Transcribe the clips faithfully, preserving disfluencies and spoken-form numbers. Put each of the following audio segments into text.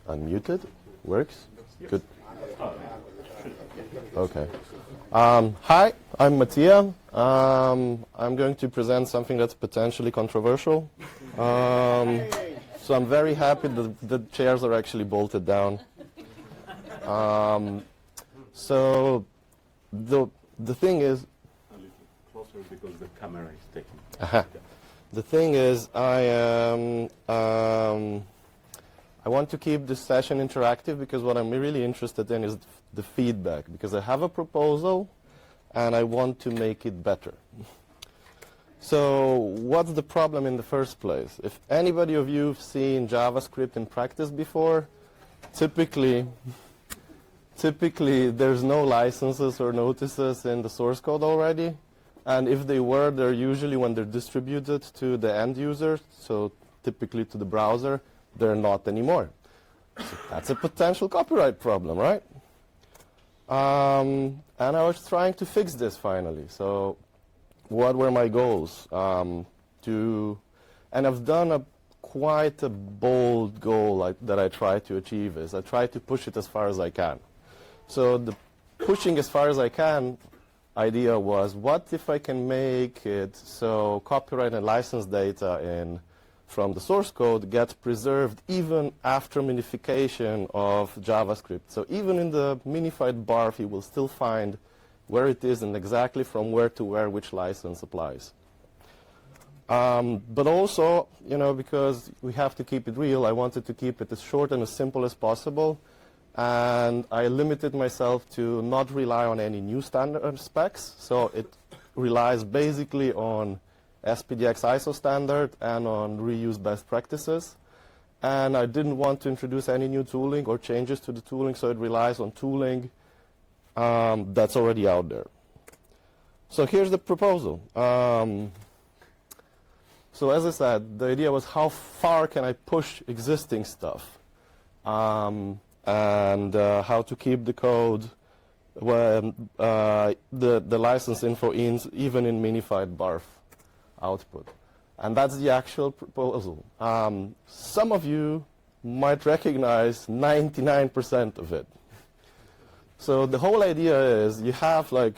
Unmuted? Works? Good. Okay. Um, hi, I'm Mattia. Um, I'm going to present something that's potentially controversial. Um, so I'm very happy that the chairs are actually bolted down. Um, so the the thing is, a little closer because the camera is taking. uh-huh. The thing is, I am. Um, I want to keep this session interactive because what I'm really interested in is the feedback, because I have a proposal and I want to make it better. So what's the problem in the first place? If anybody of you have seen JavaScript in practice before, typically, typically there's no licenses or notices in the source code already. And if they were, they're usually when they're distributed to the end user, so typically to the browser, they're not anymore. So that's a potential copyright problem, right? Um, and I was trying to fix this finally. So what were my goals? Um, to, and I've done a quite a bold goal I, that I try to achieve is I try to push it as far as I can. So the pushing as far as I can idea was, what if I can make it so copyright and license data in from the source code gets preserved even after minification of JavaScript. So even in the minified barf, you will still find where it is and exactly from where to where which license applies. Um, but also, you know, because we have to keep it real, I wanted to keep it as short and as simple as possible. And I limited myself to not rely on any new standard specs. So it relies basically on S P D X I S O standard and on reuse best practices. And I didn't want to introduce any new tooling or changes to the tooling, so it relies on tooling um, that's already out there. So here's the proposal. Um, so as I said, the idea was how far can I push existing stuff? Um, and uh, how to keep the code, when, uh, the, the license info in, even in minified barf output. And that's the actual proposal. Um, some of you might recognize ninety-nine percent of it. So the whole idea is you have like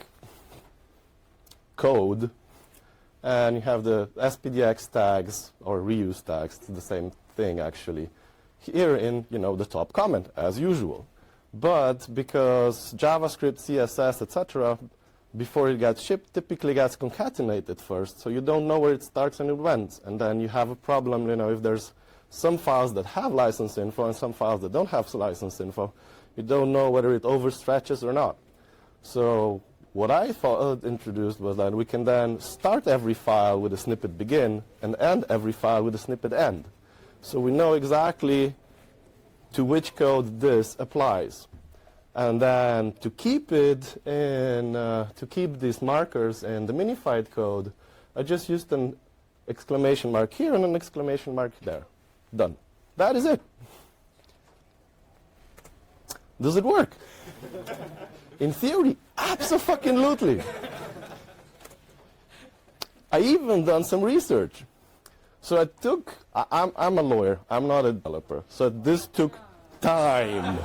code, and you have the S P D X tags or reuse tags. It's the same thing actually. Here in you know the top comment as usual, but because JavaScript, C S S, et cetera, before it gets shipped, typically gets concatenated first, so you don't know where it starts and it ends, and then you have a problem. You know, if there's some files that have license info and some files that don't have license info, you don't know whether it overstretches or not. So what I thought introduced was that we can then start every file with a snippet begin and end every file with a snippet end. So we know exactly to which code this applies. And then to keep it in, uh, to keep these markers in the minified code, I just used an exclamation mark here and an exclamation mark there. Done. That is it. Does it work? In theory, abso-fucking-lutely. I even done some research. So I took, I, I'm, I'm a lawyer, I'm not a developer, so this took time.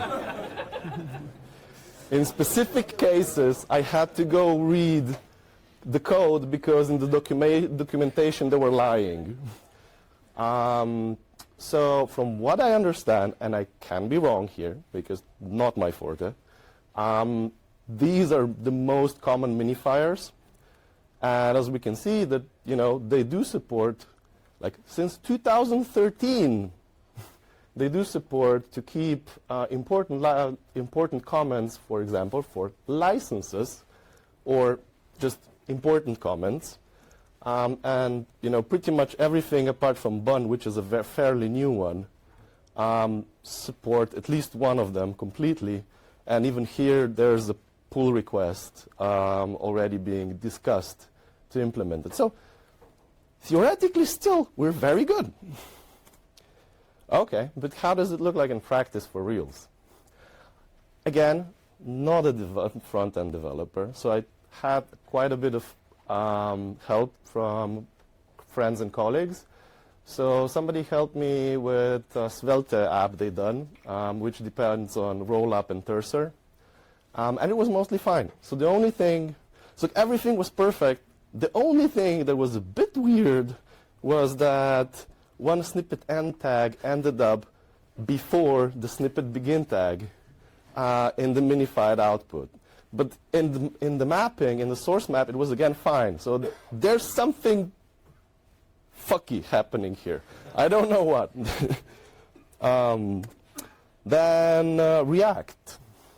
In specific cases, I had to go read the code because in the documa documentation they were lying. Um, so from what I understand, and I can be wrong here because not my forte, um, these are the most common minifiers. And as we can see that, you know, they do support, like since two thousand thirteen, they do support to keep uh, important, li important comments, for example, for licenses or just important comments. Um, and, you know, pretty much everything apart from Bun, which is a ve fairly new one, um, support at least one of them completely. And even here, there's a pull request um, already being discussed to implement it. So theoretically, still, we're very good. Okay, but how does it look like in practice for reals? Again, not a front-end developer, so I had quite a bit of um, help from friends and colleagues. So somebody helped me with a Svelte app they done, um, which depends on rollup and Cursor. Um, and it was mostly fine. So the only thing, so everything was perfect. The only thing that was a bit weird was that one snippet end tag ended up before the snippet begin tag uh, in the minified output. But in the, in the mapping, in the source map, it was again fine. So th there's something fucky happening here. I don't know what. um, then uh, React.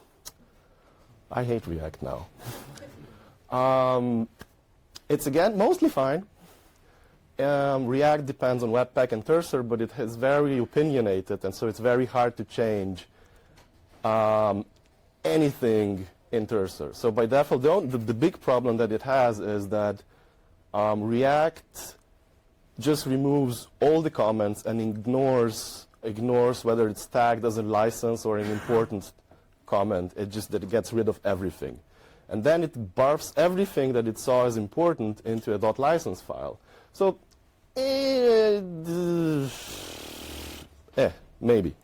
I hate React now. um, it's again mostly fine. Um, React depends on Webpack and Cursor, but it is very opinionated, and so it's very hard to change um, anything in Cursor. So by default, the, the, the big problem that it has is that um, React just removes all the comments and ignores ignores whether it's tagged as a license or an important comment. It just that it gets rid of everything, and then it barfs everything that it saw as important into a .license file. So, eh, eh maybe.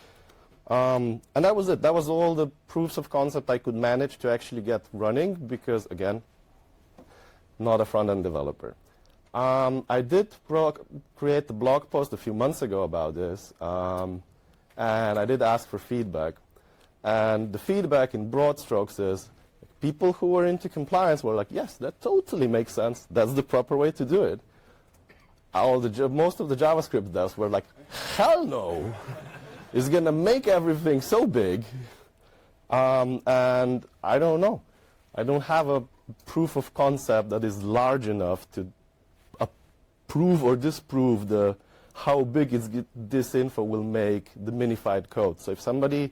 Um, and that was it. That was all the proofs of concept I could manage to actually get running because, again, not a front-end developer. Um, I did create a blog post a few months ago about this, um, and I did ask for feedback. And the feedback in broad strokes is people who were into compliance were like, yes, that totally makes sense. That's the proper way to do it. All the, most of the JavaScript devs were like, hell no. It's going to make everything so big. Um, and I don't know. I don't have a proof of concept that is large enough to prove or disprove the how big is this info will make the minified code. So if somebody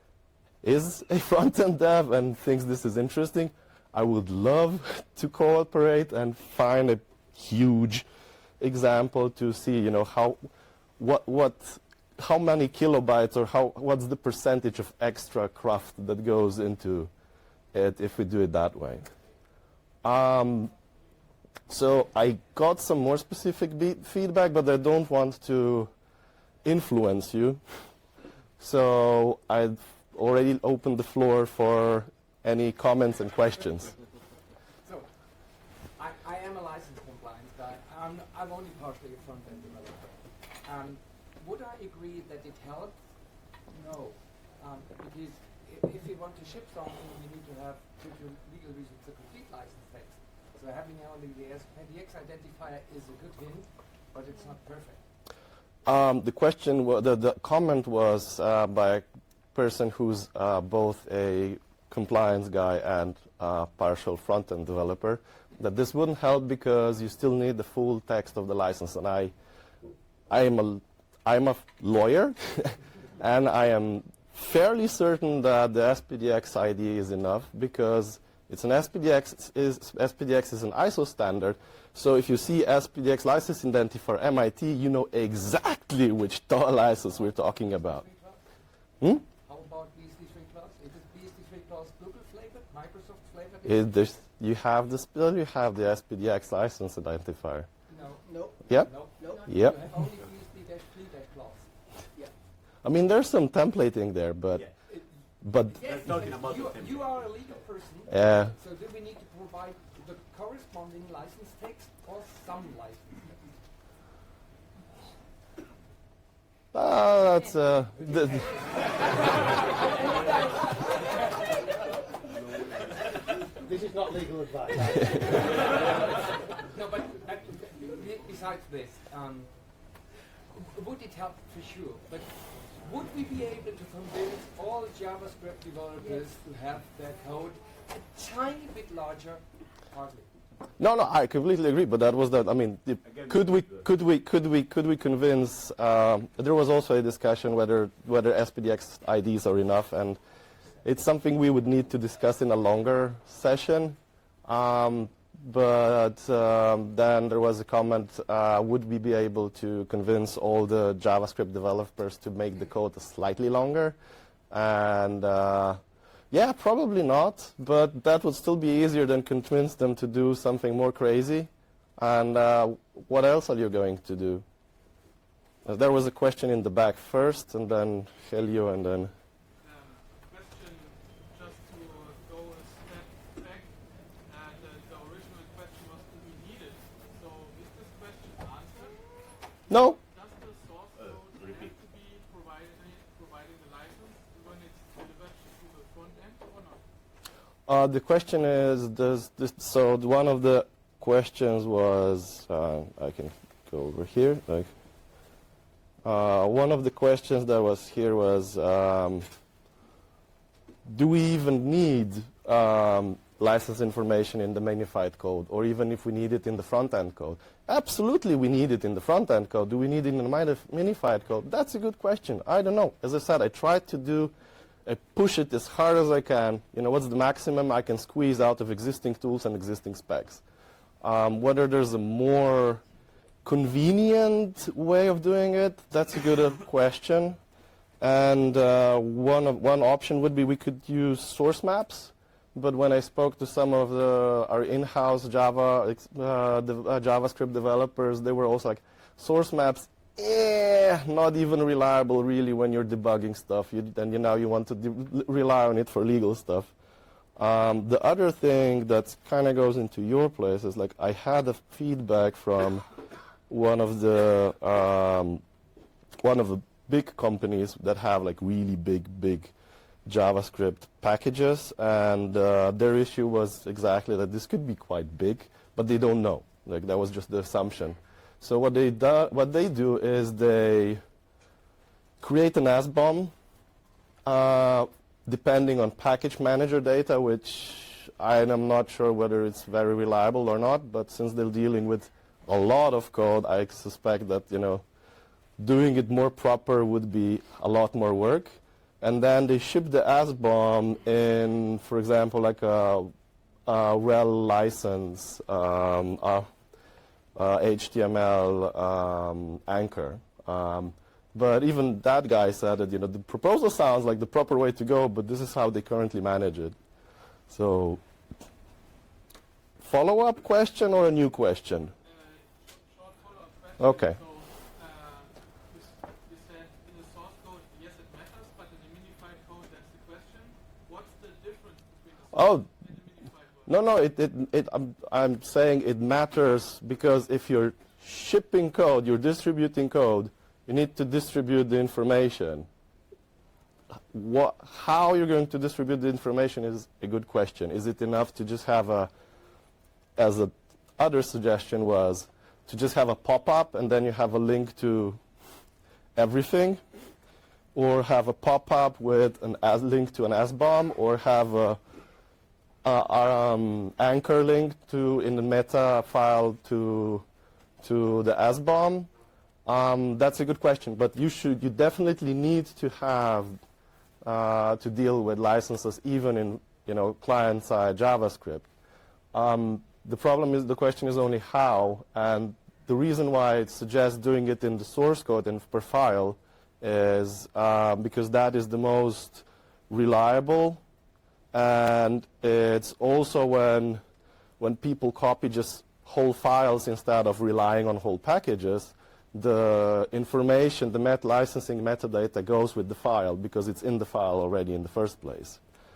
is a front-end dev and thinks this is interesting, I would love to cooperate and find a huge example to see, you know, how, what, what, how many kilobytes or how, what's the percentage of extra craft that goes into it if we do it that way. Um, so I got some more specific feedback, but I don't want to influence you. So I've already opened the floor for any comments and questions. So, I, I am a license compliance guy. I'm, I'm only partially a front-end developer. Um, would I agree that it helps? No. Um, because if, if you want to ship something, you need to have, due to legal reasons, a complete license text. So having only the S P D X identifier is a good hint, but it's not perfect. Um, the question, the, the comment was uh, by a person who's uh, both a compliance guy and uh, partial front-end developer, that this wouldn't help because you still need the full text of the license. And I, I am a, I'm a lawyer, and I am fairly certain that the S P D X I D is enough because it's an S P D X is S P D X is an I S O standard. So if you see S P D X license identifier M I T, you know exactly which license we're talking about. Hmm? How about B S D three plus? Is it B S D three plus Google flavored, Microsoft flavored? Is this, you have the still you have the S P D X license identifier. No. No. Yep. No. No. Yep. You have only B S D three plus. Yeah. I mean, there's some templating there, but Yeah. but Yes, talking about you, the you are a legal person. Yeah. So do we need to provide the corresponding license text or some license text? uh, that's uh, the, This is not legal advice. No, but uh, be- besides this, um, would it help for sure? But would we be able to convince all JavaScript developers to have their code a tiny bit larger? Hardly. no, no, I completely agree. But that was that. I mean, the, could we, could we, could we, could we convince? Um, there was also a discussion whether whether S P D X I Ds are enough, and it's something we would need to discuss in a longer session. Um, but um, then there was a comment, uh, would we be able to convince all the JavaScript developers to make the code slightly longer? And uh, yeah, probably not, but that would still be easier than convince them to do something more crazy. And uh, what else are you going to do? Uh, there was a question in the back first, and then Helio, and then... Um, question just to go a step back. Uh, the, the original question was, do we need it? So is this question answered? No. Does the source Uh, code repeat. have to be providing, providing the license when it's delivered to the front end or not? Uh, the question is, does this, so the- one of the questions was, uh, I can go over here. Like, uh, one of the questions that was here was, um, do we even need um, license information in the magnified code, or even if we need it in the front-end code? Absolutely, we need it in the front-end code. Do we need it in the minif- minified code? That's a good question. I don't know. As I said, I tried to do, I push it as hard as I can. You know, what's the maximum I can squeeze out of existing tools and existing specs? Um, whether there's a more convenient way of doing it, that's a good uh, question. And uh, one, of, one option would be we could use source maps. But when I spoke to some of the, our in-house Java, ex- uh, the, uh, JavaScript developers, they were also like, source maps, eh, not even reliable really when you're debugging stuff. You, and you know you want to de- rely on it for legal stuff. Um, the other thing that kind of goes into your place is like I had a feedback from one of the um, one of the big companies that have like really big, big JavaScript packages, and uh, their issue was exactly that this could be quite big, but they don't know. Like that was just the assumption. So what they do, what they do is they create an S B O M uh, depending on package manager data, which I am not sure whether it's very reliable or not. But since they're dealing with a lot of code, I suspect that you know doing it more proper would be a lot more work. And then they ship the S B O M in, for example, like a, a rel license, um, a, a H T M L um, anchor. Um, but even that guy said that you know the proposal sounds like the proper way to go, but this is how they currently manage it. So, follow-up question or a new question? Uh, short follow-up question. Okay. So, uh, you, s- you said in the source code, yes, it matters, but in the minified code, that's the question. What's the difference between the source Oh. and the minified code? No, no, it, it, it, I'm, I'm saying it matters because if you're shipping code, you're distributing code, you need to distribute the information. What, how you're going to distribute the information is a good question. Is it enough to just have a, as the other suggestion was, to just have a pop-up and then you have a link to everything? Or have a pop-up with an as link to an S B O M, or have a Uh, um, anchor link to in the meta file to to the S B O M? Um, that's a good question, but you should you definitely need to have uh, to deal with licenses even in you know client-side JavaScript. Um, the problem is the question is only how, and the reason why it suggests doing it in the source code and per file is uh, because that is the most reliable. And it's also when, when people copy just whole files instead of relying on whole packages, the information, the met licensing metadata goes with the file because it's in the file already in the first place.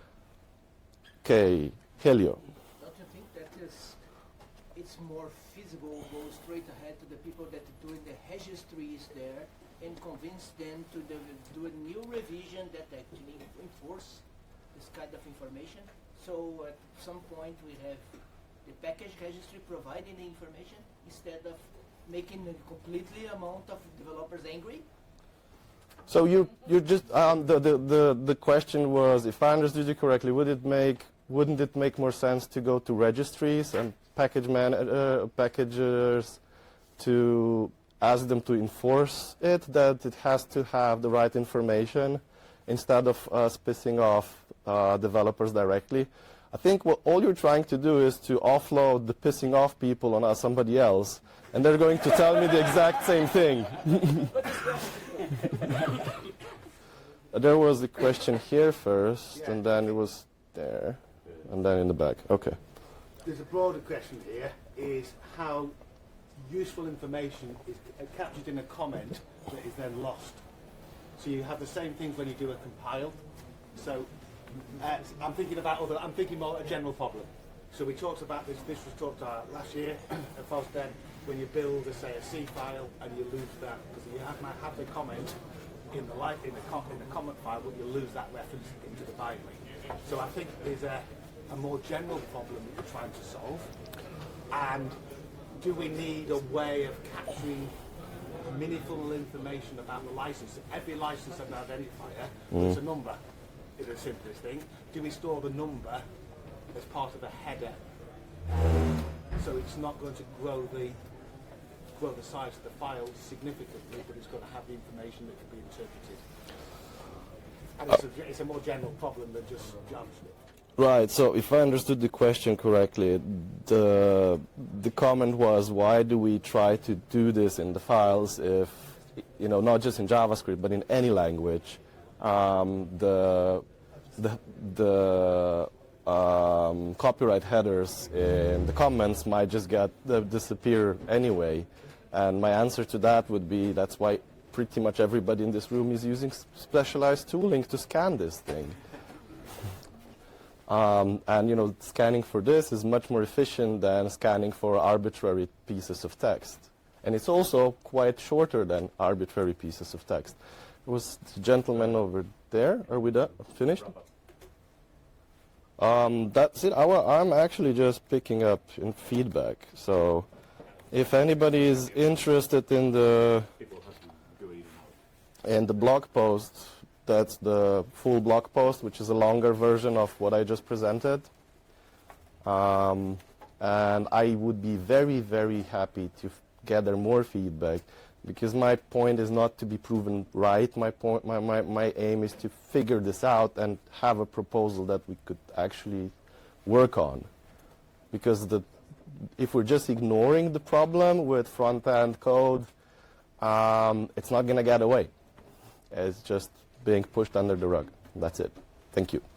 Okay, Helio. Don't you think that is, it's more feasible go straight ahead to the people that are doing the registries there and convince them to the, do a new revision that actually enforce this kind of information? So at some point we have the package registry providing the information instead of making a completely amount of developers angry? So you you just um, the, the the the question was, if I understood you correctly, would it make wouldn't it make more sense to go to registries and package man uh, packagers to ask them to enforce it, that it has to have the right information instead of us pissing off uh, developers directly? I think what all you're trying to do is to offload the pissing off people on uh, somebody else, and they're going to tell me the exact same thing. There was a question here first, Yeah. and then it was there, and then in the back. Okay. There's a broader question here, is how useful information is captured in a comment that is then lost. So you have the same things when you do a compile. So uh, I'm thinking about other, I'm thinking more a general problem. So we talked about this, this was talked about last year at FOSDEM, when you build, a, say, a C file and you lose that, because you have, might have the comment in the, li in, the com in the comment file, but you lose that reference into the binary. So I think there's a, a more general problem that we're trying to solve. And do we need a way of capturing meaningful information about the license? Every license has an identifier, mm. it's a number, is the simplest thing. Do we store the number as part of a header? Um, so it's not going to grow the grow the size of the file significantly, but it's going to have the information that can be interpreted. And it's a, it's a more general problem than just JavaScript. Right, so if I understood the question correctly, the, the comment was, why do we try to do this in the files if, you know, not just in JavaScript, but in any language, um, the, the, the um, copyright headers in the comments might just get uh, disappear anyway. And my answer to that would be, that's why pretty much everybody in this room is using specialized tooling to scan this thing. Um, and, you know, scanning for this is much more efficient than scanning for arbitrary pieces of text. And it's also quite shorter than arbitrary pieces of text. There was the gentleman over there. Are we done? Finished? Um, that's it. I, I'm actually just picking up in feedback. So if anybody is interested in the, in the blog post, that's the full blog post, which is a longer version of what I just presented. Um, and I would be very, very happy to f gather more feedback, because my point is not to be proven right. My, point, my, my, my aim is to figure this out and have a proposal that we could actually work on. Because the, if we're just ignoring the problem with front-end code, um, it's not going to get away. It's just being pushed under the rug. That's it. Thank you.